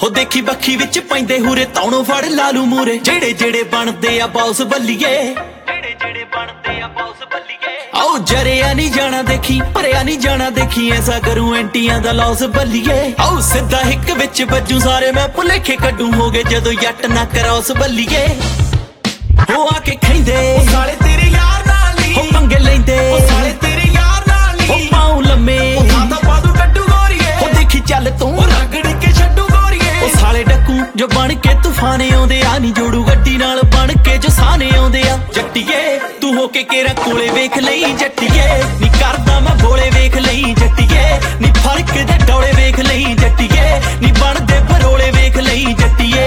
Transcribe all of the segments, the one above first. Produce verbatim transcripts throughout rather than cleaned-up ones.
ਹੋ ਦੇਖੀ ਬੱਖੀ ਵਿੱਚ ਪੈਂਦੇ ਹੂਰੇ ਤੌਣੋਂ ਫੜ ਲਾਲੂ ਮੂਰੇ ਜਿਹੜੇ ਜਿਹੜੇ ਬਣਦੇ ਆ ਬੌਸ ਬੱਲੀਏ ਜਿਹੜੇ ਜਿਹੜੇ ਬਣਦੇ ਆ ਬੌਸ ਬੱਲੀਏ ਆਓ ਜਰਿਆ ਨਹੀਂ ਜਾਣਾ ਦੇਖੀ ਭਰਿਆ ਨਹੀਂ ਜਾਣਾ ਦੇਖੀ ਐਸਾ ਕਰੂੰ ਐਂਟੀਆਂ ਦਾ ਲੌਸ ਬੱਲੀਏ ਆਓ ਸਿੱਧਾ ਇੱਕ ਵਿੱਚ ਵੱਜੂ ਸਾਰੇ ਮੈਂ ਭੁਲੇਖੇ ਕੱਢੂ ਹੋਗੇ ਜਦੋਂ ਜੱਟ ਨਾ ਕਰੌਸ ਬੱਲੀਏ ਹੋ ਆ ਕੇ ਖੈਂਦੇ ਉਹ ਸਾਲੇ ਤੇਰੇ ਯਾਰ ਨਾਲ ਹੀ ਹੋ ਪੰਗੇ ਲੈਂਦੇ ਉਹ ਸਾਲੇ ਤੇਰੇ ਯਾਰ ਨਾਲ ਹੀ ਹੋ ਪਾਉ ਲੰਮੇ ਉਹ ਖਾਂਦਾ ਪਾਦੂ ਕੱਢੂ ਗੋਰੀਏ ਹੋ ਦੇਖੀ ਚੱਲ ਤੂੰ ਰਗੜ ਕੇ ਛੱਡੂ ਗੋਰੀਏ ਉਹ ਸਾਲੇ ਡੱਕੂ ਜੋ ਬਣ ਕੇ ਤੂਫਾਨੇ ਆਉਂਦੇ ਆ ਨਹੀਂ ਜੋੜੂ ਗੱਡੀ ਨਾਲ ਬਣ ਕੇ ਜੋ ਸਾਨੇ ਆਉਂਦੇ ਆ ਜੱਟੀਏ ਤੂੰ ਹੋ ਕੇ ਕੇਰਾ ਕੋਲੇ ਵੇਖ ਲਈ ਜੱਟੀਏ ਨੀ ਕਰਦਾ ਮੈਂ ਬੋਲੇ ਵੇਖ ਲਈ ਜੱਟੀਏ ਨੀ ਫਰਕ ਦੇ ਡੋਲੇ ਵੇਖ ਲਈ ਜੱਟੀਏ ਨੀ ਬਣਦੇ ਪਰੋਲੇ ਵੇਖ ਲਈ ਜੱਟੀਏ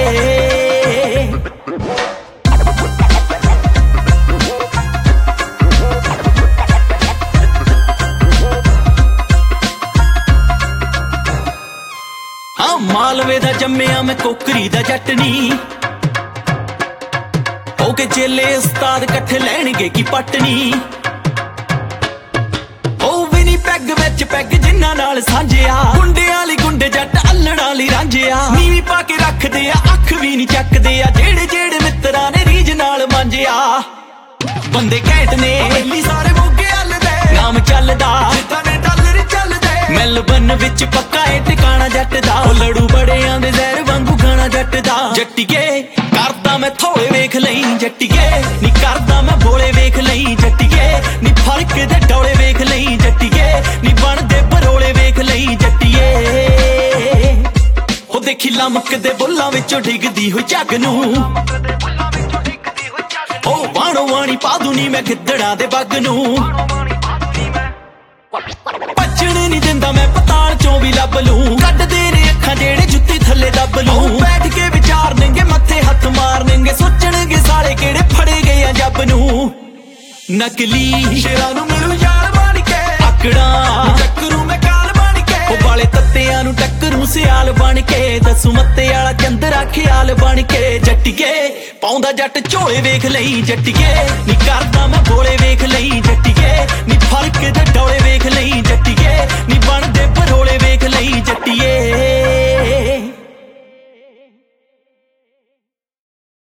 ਮਾਲਵੇ ਦਾ ਜੰਮਿਆ ਮੈਂ ਕੋਕਰੀ ਦਾ ਜੱਟ ਨੀ ਹੋ ਕੇ ਚੇਲੇ ਉਸਤਾਦ ਇਕੱਠੇ ਲੈਣਗੇ ਕੀ ਪਟਨੀ ਉਹ ਵੀ ਨੀ ਪੈਗ ਵਿੱਚ ਪੈਗ ਜਿੰਨਾਂ ਨਾਲ ਸਾਂਝਿਆ ਗੁੰਡਿਆਂ ਵਾਲੀ ਗੁੰਡੇ ਜੱਟ ਅੱਲੜਾਂ ਲਈ ਰਾਂਝਿਆ ਨੀਵੀਂ ਪਾ ਕੇ ਰੱਖਦੇ ਆ ਅੱਖ ਵੀ ਨੀ ਚੱਕਦੇ ਆ ਜਿਹੜੇ ਜਿਹੜੇ ਮਿੱਤਰਾਂ ਨੇ ਰੀਝ ਨਾਲ ਮਾਂਝਿਆ ਬੰਦੇ ਘੈਂਟ ਨੇ ਪਹਿਲੀ ਸਾਰੇ ਮੋਗੇ ਹੱਲਦੇ ਨਾਮ ਚੱਲਦਾ ਜਿੱਦਾਂ ਨੇ ਡਾਲਰ ਚੱਲਦੇ ਮੈਲਬਨ ਵਿੱਚ ਪੱਕਾ ਏ ਟਿਕਾਣਾ ਜੱਟ ਦਾ ਉਹ ਲੜੂ ਬੜਿਆਂ ਦੇ ਜ਼ਹਿਰ ਵਾਂਗੂ ਗਾਣਾ ਜੱਟ ਦਾ ਜੱਟੀਏ ਕਰਦਾ ਮੈਂ ਥੋੜੇ ਵੇਖ ਲਈ ਜੱਟੀਏ ਨੀ ਕਰਦਾ ਮੈਂ ਬੋਲੇ ਵੇਖ ਲਈ ਜੱਟੀਏ ਨੀ ਫਰਕ ਦੇ ਡੋਲੇ ਵੇਖ ਲਈ ਜੱਟੀਏ ਨੀ ਬਣਦੇ ਪਰੋਲੇ ਵੇਖ ਲਈ ਜੱਟੀਏ ਉਹ ਦੇਖੀ ਲਮਕ ਦੇ ਬੁੱਲਾਂ ਵਿੱਚੋਂ ਡਿੱਗਦੀ ਹੋਈ ਝੱਗ ਨੂੰ ਉਹ ਬਾਣੋ ਵਾਣੀ ਪਾਦੂ ਨੀ ਮੈਂ ਗਿੱਦੜਾਂ ਦੇ ਬੱਗ ਨੂੰ ਭੱਜਣ ਨਹੀਂ ਦਿੰਦਾ ਮੈਂ ਪਤਾਲ ਚੋਂ ਵੀ ਲੱਭ ਲੂੰ ਕੱਢਦੇ ਨੇ ਅੱਖਾਂ ਜਿਹੜੇ ਜੁੱਤੀ ਥੱਲੇ ਦੱਬ ਲੂੰ ਬੈਠ ਕੇ ਵਿਚਾਰਨਗੇ ਮੱਥੇ ਹੱਥ ਮਾਰਨਗੇ ਸੋਚਣਗੇ ਸਾਲੇ ਕਿਹੜੇ ਫੜੇ ਗਏ ਆ ਜੱਬ ਨੂੰ ਨਕਲੀ ਸ਼ੇਰਾਂ ਨੂੰ ਮਿਲੂ ਯਾਰ ਬਣ ਕੇ ਆਕੜਾਂ ਟੱਕਰੂ ਮੈਂ ਕਾਲ ਬਣ ਕੇ ਉਹ ਵਾਲੇ ਤੱਤਿਆਂ ਨੂੰ ਟੱਕਰੂ ਸਿਆਲ ਬਣ ਕੇ ਦਸੂ ਮੱਤੇ ਵਾਲਾ ਚੰਦਰਾ ਖਿਆਲ ਬਣ ਕੇ ਜੱਟੀਏ ਪਾਉਂਦਾ ਜੱਟ ਝੋਲੇ ਵੇਖ ਲਈ ਜੱਟੀਏ ਨੀ ਕਰਦਾ ਮੈਂ ਬੋਲੇ ਵੇਖ